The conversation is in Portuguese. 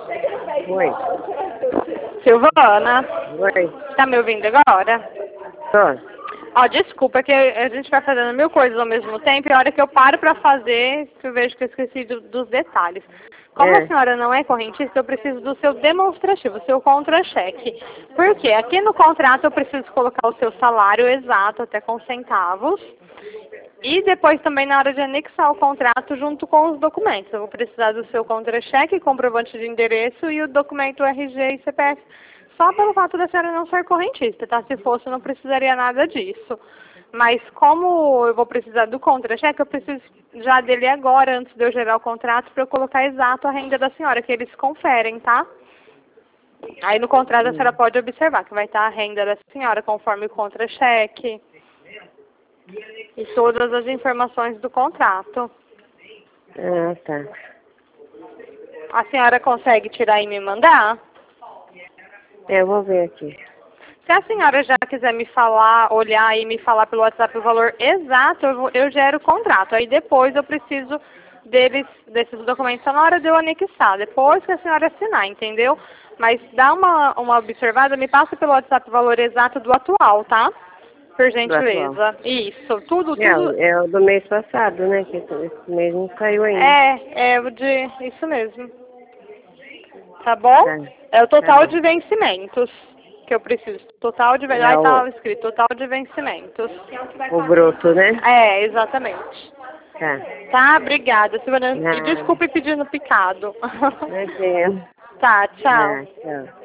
Oi. Silvana, Oi. tá me ouvindo agora? Tô. Ó, desculpa que a gente vai fazendo mil coisas ao mesmo tempo e a hora que eu paro pra fazer, eu vejo que eu esqueci dos detalhes. Como a senhora não é correntista, eu preciso do seu demonstrativo, seu contra-cheque. Por quê? Aqui no contrato eu preciso colocar o seu salário exato, até com centavos. E depois também na hora de anexar o contrato junto com os documentos. Eu vou precisar do seu contra-cheque, comprovante de endereço e o documento RG e CPF. Só pelo fato da senhora não ser correntista, tá? Se fosse, eu não precisaria nada disso. Mas como eu vou precisar do contra-cheque, eu preciso já dele agora, antes de eu gerar o contrato, para eu colocar exato a renda da senhora, que eles conferem, tá? Aí no contrato a senhora pode observar que vai estar a renda da senhora conforme o contra-cheque e todas as informações do contrato. Ah, tá. A senhora consegue tirar e me mandar? Eu vou ver aqui. Se a senhora já quiser me falar, olhar e me falar pelo WhatsApp o valor exato, eu gero o contrato. Aí depois eu preciso desses documentos só na hora de eu anexar, depois que a senhora assinar, entendeu? Mas dá uma observada, me passa pelo WhatsApp o valor exato do atual, tá? Por Do atual. gentileza. Isso, tudo. É o do mês passado, né? Que esse mês não saiu ainda. É o de. Isso mesmo. Tá bom? Tá. É o Tá total bom. de vencimentos que eu preciso. Total de. É Aí tá escrito total de vencimentos. o bruto, né? É, exatamente. Tá. Tá, obrigada, Silvana. E Nada. desculpe pedindo picado. Imagina. Tá, tchau. Tá, tchau.